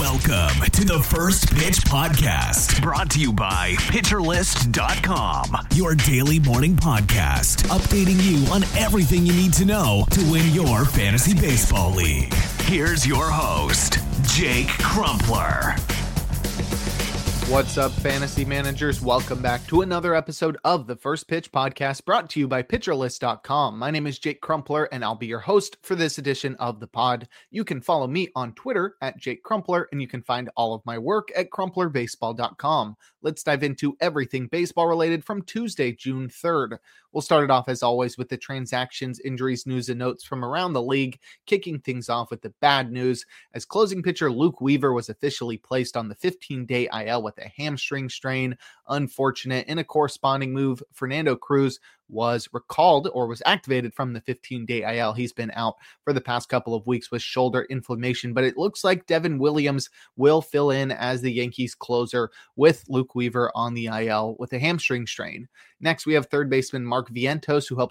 Welcome to the First Pitch Podcast, brought to you by PitcherList.com, your daily morning podcast, updating you on everything you need to know to win your fantasy baseball league. Here's your host, Jake Crumpler. What's up, fantasy managers? Welcome back to another episode of the First Pitch Podcast, brought to you by PitcherList.com. My name is Jake Crumpler, and I'll be your host for this edition of the pod. You can follow me on Twitter at Jake Crumpler, and you can find all of my work at CrumplerBaseball.com. Let's dive into everything baseball related from Tuesday, June 3rd. We'll start it off, as always, with the transactions, injuries, news, and notes from around the league, kicking things off with the bad news, as closing pitcher Luke Weaver was officially placed on the 15-day IL with a hamstring strain. Unfortunate. In a corresponding move, Fernando Cruz was recalled or was activated from the 15-day IL. He's been out for the past couple of weeks with shoulder inflammation, but it looks like Devin Williams will fill in as the Yankees closer with Luke Weaver on the IL with a hamstring strain. Next, we have third baseman Mark Vientos, who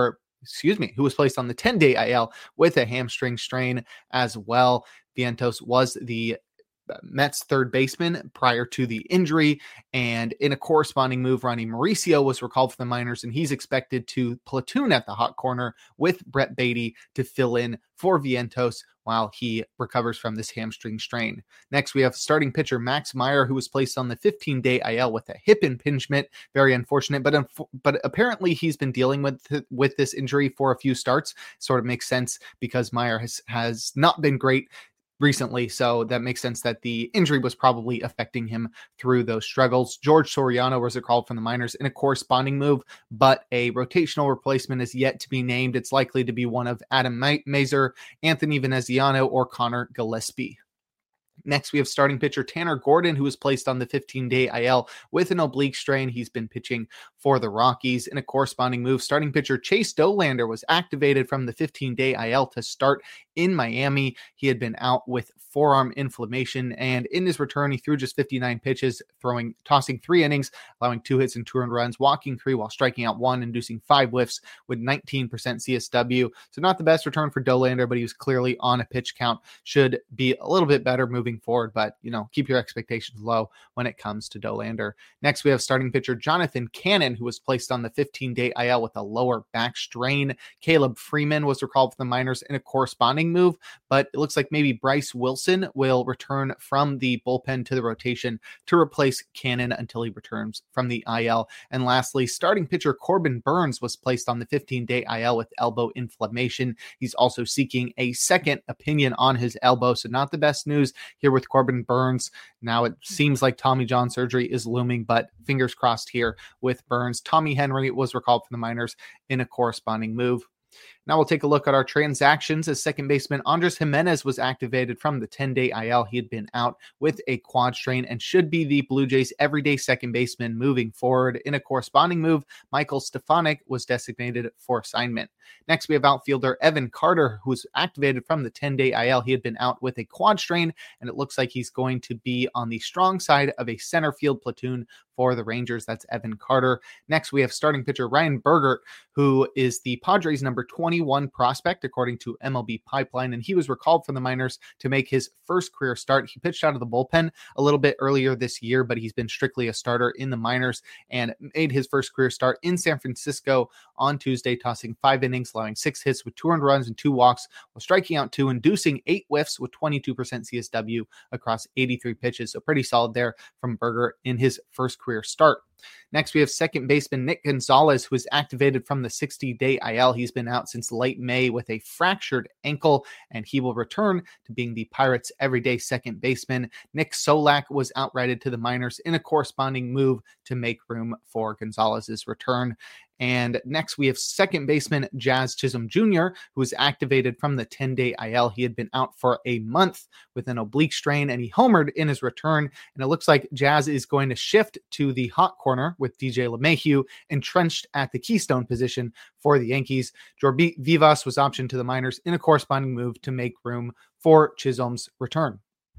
was placed on the 10-day IL with a hamstring strain as well. Vientos was the Mets third baseman prior to the injury, and in a corresponding move, Ronnie Mauricio was recalled for the minors, and he's expected to platoon at the hot corner with Brett Baty to fill in for Vientos while he recovers from this hamstring strain. Next, we have starting pitcher Max Meyer, who was placed on the 15-day IL with a hip impingement. Very unfortunate, but apparently he's been dealing with this injury for a few starts. Sort of makes sense because Meyer has not been great recently, so that makes sense that the injury was probably affecting him through those struggles. George Soriano was recalled from the minors in a corresponding move, but a rotational replacement is yet to be named. It's likely to be one of Adam Mazur, Anthony Veneziano, or Connor Gillespie. Next, we have starting pitcher Tanner Gordon, who was placed on the 15-day IL with an oblique strain. He's been pitching for the Rockies. In a corresponding move, starting pitcher Chase Dollander was activated from the 15-day IL to start in Miami. He had been out with forearm inflammation, and in his return, he threw just 59 pitches, tossing 3 innings, allowing 2 hits and 2 earned runs, walking 3 while striking out 1, inducing 5 whiffs with 19% CSW. So not the best return for Dollander, but he was clearly on a pitch count. Should be a little bit better moving forward, but keep your expectations low when it comes to Dollander. Next, we have starting pitcher Jonathan Cannon, who was placed on the 15-day IL with a lower back strain. Caleb Freeman was recalled from the minors in a corresponding move, but it looks like maybe Bryce Wilson will return from the bullpen to the rotation to replace Cannon until he returns from the IL. And lastly, starting pitcher Corbin Burns was placed on the 15-day IL with elbow inflammation. He's also seeking a second opinion on his elbow, so not the best news here with Corbin Burns. Now it seems like Tommy John surgery is looming, but fingers crossed here with Burns. Tommy Henry was recalled from the minors in a corresponding move. Now we'll take a look at our transactions as second baseman Andres Gimenez was activated from the 10-day IL. He had been out with a quad strain and should be the Blue Jays' everyday second baseman moving forward. In a corresponding move, Michael Stefanik was designated for assignment. Next, we have outfielder Evan Carter, who was activated from the 10-day IL. He had been out with a quad strain, and it looks like he's going to be on the strong side of a center field platoon for the Rangers. That's Evan Carter. Next, we have starting pitcher Ryan Bergert, who is the Padres' number 21 prospect, according to MLB Pipeline, and he was recalled from the minors to make his first career start. He pitched out of the bullpen a little bit earlier this year, but he's been strictly a starter in the minors and made his first career start in San Francisco on Tuesday, tossing 5 innings, allowing 6 hits with 2 earned runs and 2 walks, while striking out 2, inducing 8 whiffs with 22% CSW across 83 pitches. So pretty solid there from Bergert in his first career start. Next, we have second baseman Nick Gonzalez, who was activated from the 60-day IL. He's been out since late May with a fractured ankle, and he will return to being the Pirates' everyday second baseman. Nick Solak was outrighted to the minors in a corresponding move to make room for Gonzalez's return. And next, we have second baseman Jazz Chisholm Jr., who was activated from the 10-day IL. He had been out for a month with an oblique strain, and he homered in his return. And it looks like Jazz is going to shift to the hot corner with DJ LeMahieu entrenched at the keystone position for the Yankees. Jorge Vivas was optioned to the minors in a corresponding move to make room for Chisholm's return.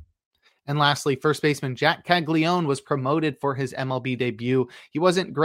And lastly, first baseman Jack Caglione was promoted for his MLB debut. He wasn't great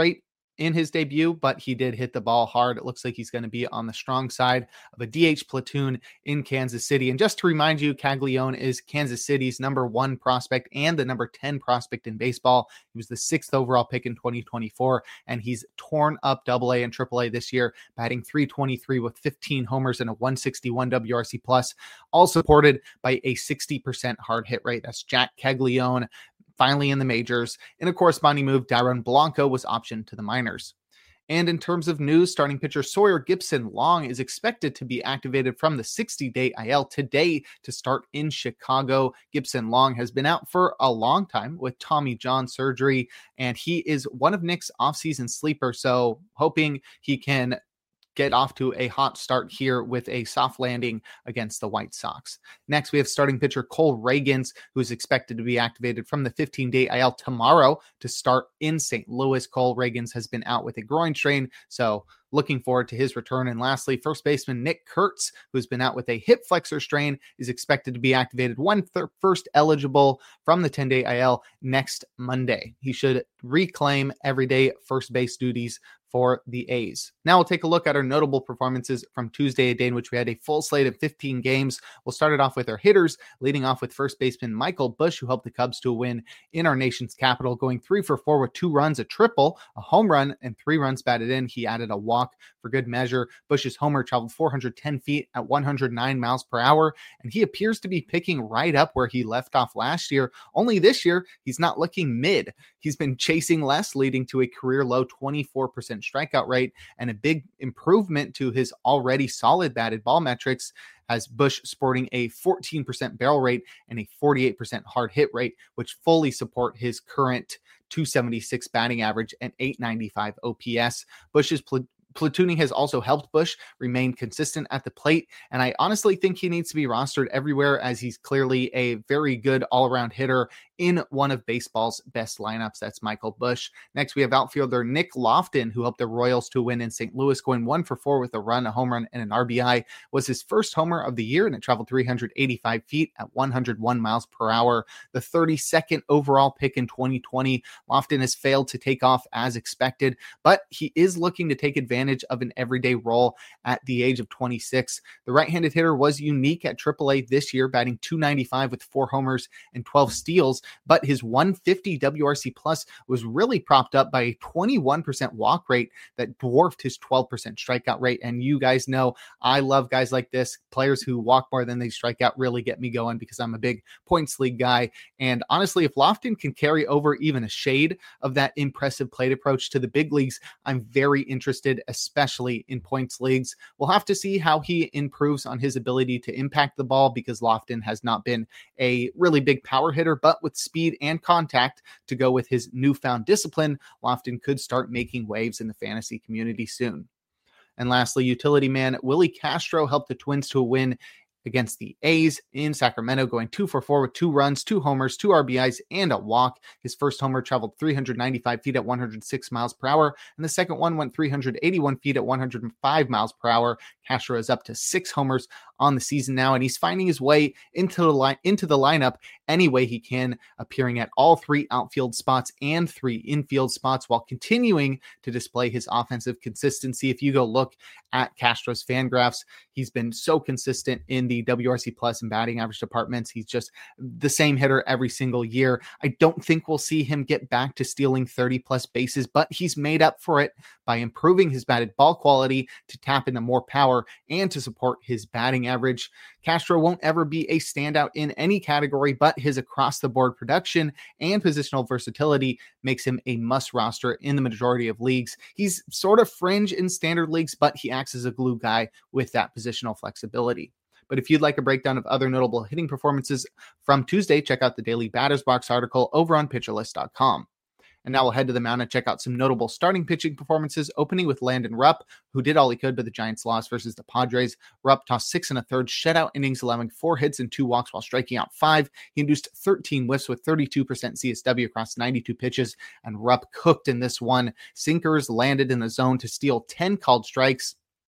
in his debut, but he did hit the ball hard. It looks like he's going to be on the strong side of a DH platoon in Kansas City. And just to remind you, Caglione is Kansas City's number 1 prospect and the number 10 prospect in baseball. He was the 6th overall pick in 2024, and he's torn up AA and AAA this year, batting .323 with 15 homers and a 161 WRC plus, all supported by a 60% hard hit rate. That's Jack Caglione, finally in the majors. In a corresponding move, Dairon Blanco was optioned to the minors. And in terms of news, starting pitcher Sawyer Gipson-Long is expected to be activated from the 60-day IL today to start in Chicago. Gipson-Long has been out for a long time with Tommy John surgery, and he is one of Nick's offseason sleepers, so hoping he can get off to a hot start here with a soft landing against the White Sox. Next, we have starting pitcher Cole Ragans, who is expected to be activated from the 15-day IL tomorrow to start in St. Louis. Cole Ragans has been out with a groin strain, so looking forward to his return. And lastly, first baseman Nick Kurtz, who's been out with a hip flexor strain, is expected to be activated first eligible from the 10-day IL next Monday. He should reclaim everyday first base duties for the A's. Now we'll take a look at our notable performances from Tuesday, a day in which we had a full slate of 15 games. We'll start it off with our hitters, leading off with first baseman Michael Busch, who helped the Cubs to a win in our nation's capital, going 3 for 4 with 2 runs, a triple, a home run, and 3 runs batted in. He added a walk for good measure. Busch's homer traveled 410 feet at 109 miles per hour, and he appears to be picking right up where he left off last year. Only this year, he's not looking mid. He's been chasing less, leading to a career low 24% strikeout rate and a big improvement to his already solid batted ball metrics, as Busch sporting a 14% barrel rate and a 48% hard hit rate, which fully support his current .276 batting average and .895 OPS. Busch's platooning has also helped Busch remain consistent at the plate, and I honestly think he needs to be rostered everywhere, as he's clearly a very good all-around hitter in one of baseball's best lineups. That's Michael Busch. Next, we have outfielder Nick Loftin, who helped the Royals to win in St. Louis, going 1 for 4 with a run, a home run, and an RBI. Was his first homer of the year, and it traveled 385 feet at 101 miles per hour. The 32nd overall pick in 2020. Loftin has failed to take off as expected, but he is looking to take advantage of an everyday role at the age of 26. The right-handed hitter was unique at AAA this year, batting .295 with 4 homers and 12 steals, but his 150 WRC plus was really propped up by a 21% walk rate that dwarfed his 12% strikeout rate. And you guys know I love guys like this. Players who walk more than they strike out really get me going, because I'm a big points league guy. And honestly, if Loftin can carry over even a shade of that impressive plate approach to the big leagues, I'm very interested, especially in points leagues. We'll have to see how he improves on his ability to impact the ball, because Loftin has not been a really big power hitter, but with speed and contact to go with his newfound discipline, Loftin could start making waves in the fantasy community soon. And lastly, utility man Willie Castro helped the Twins to a win against the A's in Sacramento, going 2 for 4 with 2 runs, 2 homers, 2 RBIs, and a walk. His first homer traveled 395 feet at 106 miles per hour, and the second one went 381 feet at 105 miles per hour. Castro is up to 6 homers on the season now, and he's finding his way into the lineup any way he can, appearing at all 3 outfield spots and 3 infield spots, while continuing to display his offensive consistency. If you go look at Castro's FanGraphs, he's been so consistent in the WRC plus and batting average departments. He's just the same hitter every single year. I don't think we'll see him get back to stealing 30 plus bases, but he's made up for it by improving his batted ball quality to tap into more power and to support his batting average. Castro won't ever be a standout in any category, but his across-the-board production and positional versatility makes him a must roster in the majority of leagues. He's sort of fringe in standard leagues, but he acts as a glue guy with that positional flexibility. But if you'd like a breakdown of other notable hitting performances from Tuesday, check out the Daily Batters Box article over on PitcherList.com. And now we'll head to the mound and check out some notable starting pitching performances, opening with Landon Rupp, who did all he could, but the Giants lost versus the Padres. Rupp tossed 6 1/3 shutout innings, allowing 4 hits and 2 walks while striking out 5. He induced 13 whiffs with 32% CSW across 92 pitches, and Rupp cooked in this one. Sinkers landed in the zone to steal 10 called strikes.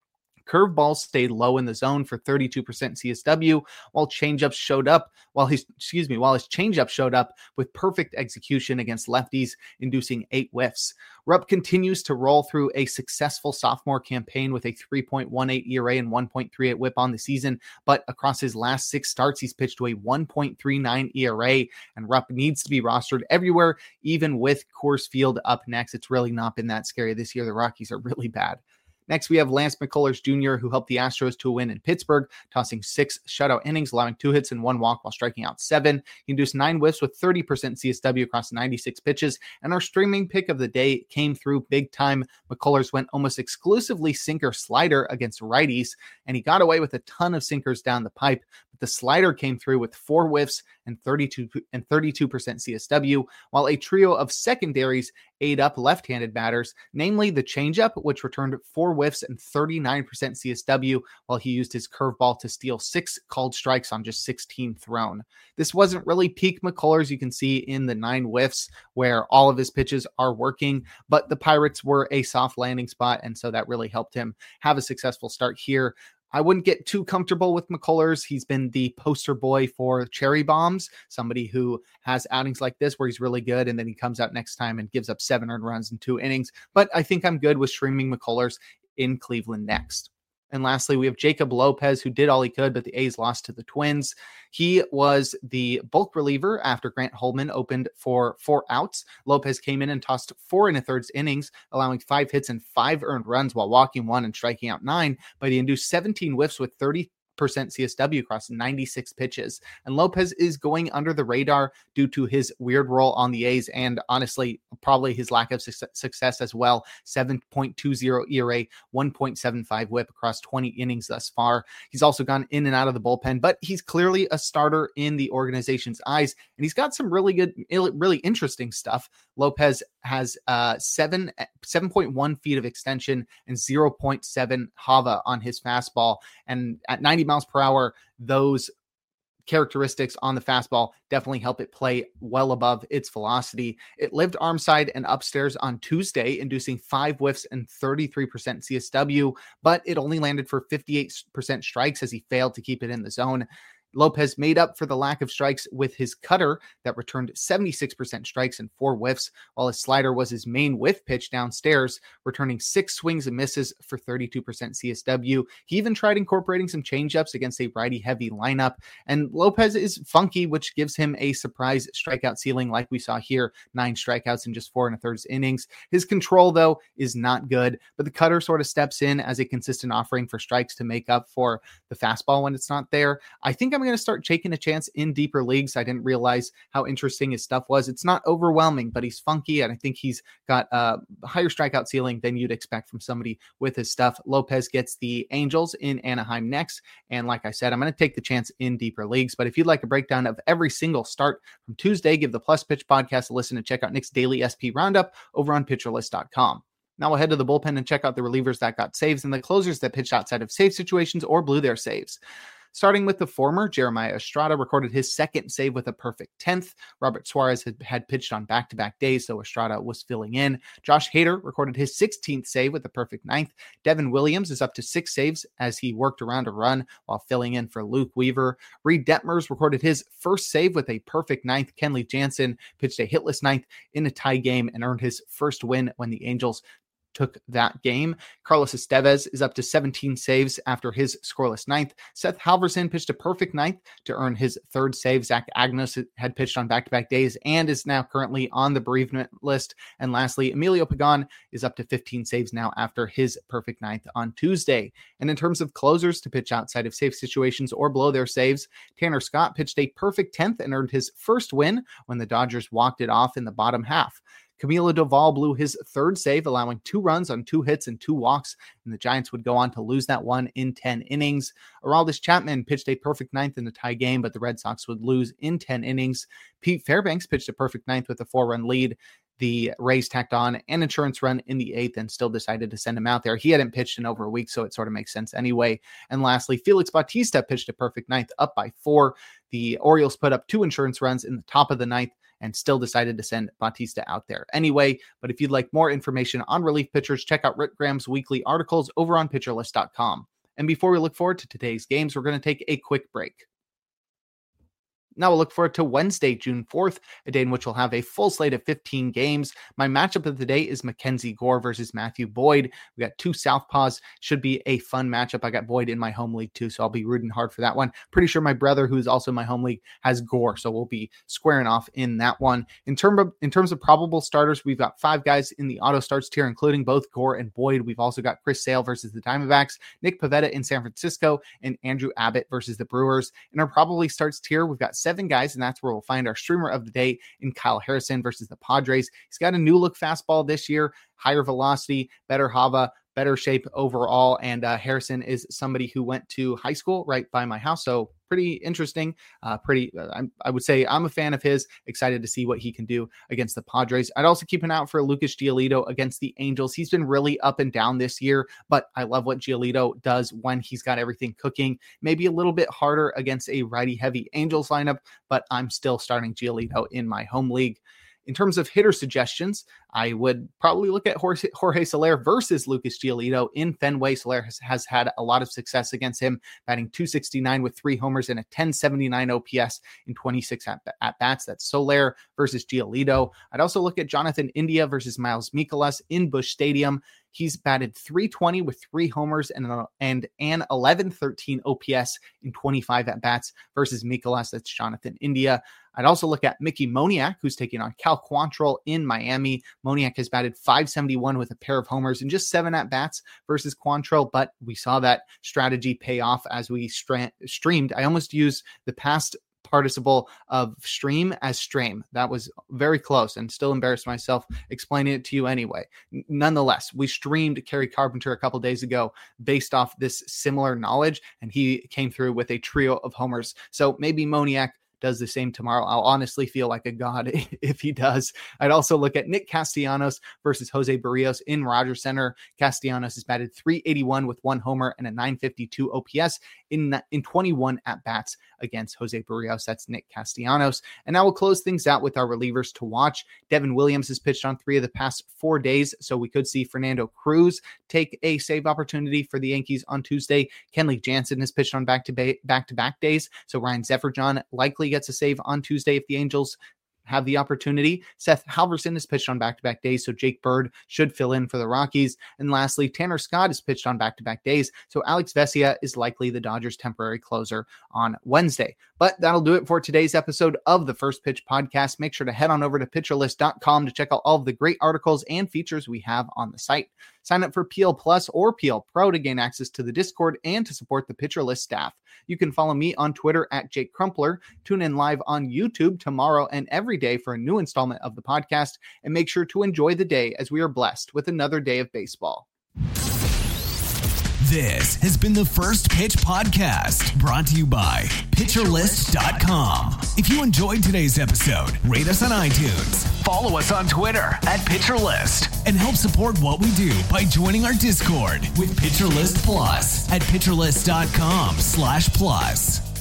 Curveballs stayed low in the zone for 32% CSW, while his changeup showed up with perfect execution against lefties, inducing 8 whiffs. Rupp continues to roll through a successful sophomore campaign with a 3.18 ERA and 1.38 whip on the season, but across his last 6 starts, he's pitched to a 1.39 ERA, and Rupp needs to be rostered everywhere, even with Coors Field up next. It's really not been that scary this year. The Rockies are really bad. Next, we have Lance McCullers Jr., who helped the Astros to a win in Pittsburgh, tossing 6 shutout innings, allowing 2 hits and 1 walk while striking out 7. He induced 9 whiffs with 30% CSW across 96 pitches, and our streaming pick of the day came through big time. McCullers went almost exclusively sinker slider against righties, and he got away with a ton of sinkers down the pipe, but the slider came through with 4 whiffs and 32% CSW, while a trio of secondaries ate up left-handed batters, namely the changeup, which returned 4 whiffs and 39% CSW, while he used his curveball to steal 6 called strikes on just 16 thrown. This wasn't really peak McCullers. You can see in the 9 whiffs where all of his pitches are working, but the Pirates were a soft landing spot, and so that really helped him have a successful start here. I wouldn't get too comfortable with McCullers. He's been the poster boy for cherry bombs, somebody who has outings like this where he's really good and then he comes out next time and gives up 7 earned runs in 2 innings. But I think I'm good with streaming McCullers in Cleveland next. And lastly, we have Jacob Lopez, who did all he could, but the A's lost to the Twins. He was the bulk reliever after Grant Holman opened for 4 outs. Lopez came in and tossed 4 1/3 innings, allowing 5 hits and 5 earned runs while walking 1 and striking out 9, but he induced 17 whiffs with 30% CSW across 96 pitches. And Lopez is going under the radar due to his weird role on the A's and honestly, probably his lack of success as well. 7.20 ERA, 1.75 whip across 20 innings thus far. He's also gone in and out of the bullpen, but he's clearly a starter in the organization's eyes. And he's got some really good, really interesting stuff. Lopez has 7.1 feet of extension and 0.7 HAVA on his fastball. And at 90 miles per hour, those characteristics on the fastball definitely help it play well above its velocity. It lived arm side and upstairs on Tuesday, inducing 5 whiffs and 33% CSW, but it only landed for 58% strikes as he failed to keep it in the zone. Lopez made up for the lack of strikes with his cutter that returned 76% strikes and 4 whiffs, while his slider was his main whiff pitch downstairs, returning 6 swings and misses for 32% CSW. He even tried incorporating some changeups against a righty-heavy lineup, and Lopez is funky, which gives him a surprise strikeout ceiling like we saw here, 9 strikeouts in just 4 1/3 innings. His control, though, is not good, but the cutter sort of steps in as a consistent offering for strikes to make up for the fastball when it's not there. I think I'm going to start taking a chance in deeper leagues. I didn't realize how interesting his stuff was. It's not overwhelming, but he's funky, and I think he's got a higher strikeout ceiling than you'd expect from somebody with his stuff. Lopez gets the Angels in Anaheim next, and like I said, I'm going to take the chance in deeper leagues. But if you'd like a breakdown of every single start from Tuesday, give the Plus Pitch podcast a listen and check out Nick's daily SP roundup over on PitcherList.com. Now we'll head to the bullpen and check out the relievers that got saves and the closers that pitched outside of save situations or blew their saves. Starting with the former, Jeremiah Estrada recorded his 2nd save with a perfect 10th. Robert Suarez had pitched on back-to-back days, so Estrada was filling in. Josh Hader recorded his 16th save with a perfect 9th. Devin Williams is up to 6 saves as he worked around a run while filling in for Luke Weaver. Reed Detmers recorded his 1st save with a perfect 9th. Kenley Jansen pitched a hitless 9th in a tie game and earned his 1st win when the Angels took that game. Carlos Estevez is up to 17 saves after his scoreless 9th. Seth Halverson pitched a perfect 9th to earn his 3rd save. Zach Agnos had pitched on back-to-back days and is now currently on the bereavement list. And lastly, Emilio Pagan is up to 15 saves now after his perfect 9th on Tuesday. And in terms of closers to pitch outside of safe situations or blow their saves, Tanner Scott pitched a perfect 10th and earned his 1st win when the Dodgers walked it off in the bottom half. Camilo Doval blew his 3rd save, allowing 2 runs on 2 hits and 2 walks, and the Giants would go on to lose that one in 10 innings. Aroldis Chapman pitched a perfect 9th in the tie game, but the Red Sox would lose in 10 innings. Pete Fairbanks pitched a perfect 9th with a 4-run lead. The Rays tacked on an insurance run in the 8th and still decided to send him out there. He hadn't pitched in over a week, so it sort of makes sense anyway. And lastly, Felix Bautista pitched a perfect 9th up by 4. The Orioles put up 2 insurance runs in the top of the 9th and still decided to send Bautista out there anyway. But if you'd like more information on relief pitchers, check out Rick Graham's weekly articles over on PitcherList.com. And before we look forward to today's games, we're going to take a quick break. Now we'll look forward to Wednesday, June 4th, a day in which we'll have a full slate of 15 games. My matchup of the day is Mackenzie Gore versus Matthew Boyd. We got two Southpaws. Should be a fun matchup. I got Boyd in my home league too, so I'll be rooting hard for that one. Pretty sure my brother, who's also in my home league, has Gore, so we'll be squaring off in that one. In terms of probable starters, we've got 5 guys in the auto starts tier, including both Gore and Boyd. We've also got Chris Sale versus the Diamondbacks, Nick Pivetta in San Francisco, and Andrew Abbott versus the Brewers. In our probably starts tier, we've got 7 guys, and that's where we'll find our streamer of the day in Kyle Harrison versus the Padres. He's got a new look fastball this year, higher velocity, better hava, better shape overall, and Harrison is somebody who went to high school right by my house, so pretty interesting. I would say I'm a fan of his, excited to see what he can do against the Padres. I'd also keep an eye out for Lucas Giolito against the Angels. He's been really up and down this year, but I love what Giolito does when he's got everything cooking. Maybe a little bit harder against a righty-heavy Angels lineup, but I'm still starting Giolito in my home league. In terms of hitter suggestions, I would probably look at Jorge Soler versus Lucas Giolito in Fenway. Soler has had a lot of success against him, batting .269 with 3 homers and a .1079 OPS in 26 at-bats. That's Soler versus Giolito. I'd also look at Jonathan India versus Miles Mikolas in Busch Stadium. He's batted .320 with 3 homers and an 1113 OPS in 25 at-bats versus Mikolas. That's Jonathan India. I'd also look at Mickey Moniak, who's taking on Cal Quantrill in Miami. Moniak has batted .571 with a pair of homers and just 7 at-bats versus Quantrill, but we saw that strategy pay off as we streamed. I almost used the past participle of stream as stream. That was very close and still embarrassed myself explaining it to you anyway. Nonetheless, we streamed Kerry Carpenter a couple days ago based off this similar knowledge, and he came through with a trio of homers. So maybe Moniak does the same tomorrow. I'll honestly feel like a god if he does. I'd also look at Nick Castellanos versus Jose Barrios in Rogers Center. Castellanos has batted .381 with 1 homer and a .952 OPS in 21 at-bats against Jose Barrios. That's Nick Castellanos. And now we'll close things out with our relievers to watch. Devin Williams has pitched on 3 of the past 4 days, so we could see Fernando Cruz take a save opportunity for the Yankees on Tuesday. Kenley Jansen has pitched on back-to-back days, so Ryan Zefferjon likely gets a save on Tuesday if the Angels have the opportunity. Seth Halverson has pitched on back-to-back days, so Jake Bird should fill in for the Rockies. And lastly, Tanner Scott has pitched on back-to-back days, so Alex Vesia is likely the Dodgers' temporary closer on Wednesday. But that'll do it for today's episode of the First Pitch Podcast. Make sure to head on over to PitcherList.com to check out all of the great articles and features we have on the site. Sign up for PL Plus or PL Pro to gain access to the Discord and to support the Pitcher List staff. You can follow me on Twitter at Jake Crumpler. Tune in live on YouTube tomorrow and every day for a new installment of the podcast. And make sure to enjoy the day as we are blessed with another day of baseball. This has been the First Pitch Podcast, brought to you by PitcherList.com. If you enjoyed today's episode, rate us on iTunes, follow us on Twitter at PitcherList, and help support what we do by joining our Discord with PitcherList Plus at PitcherList.com/plus.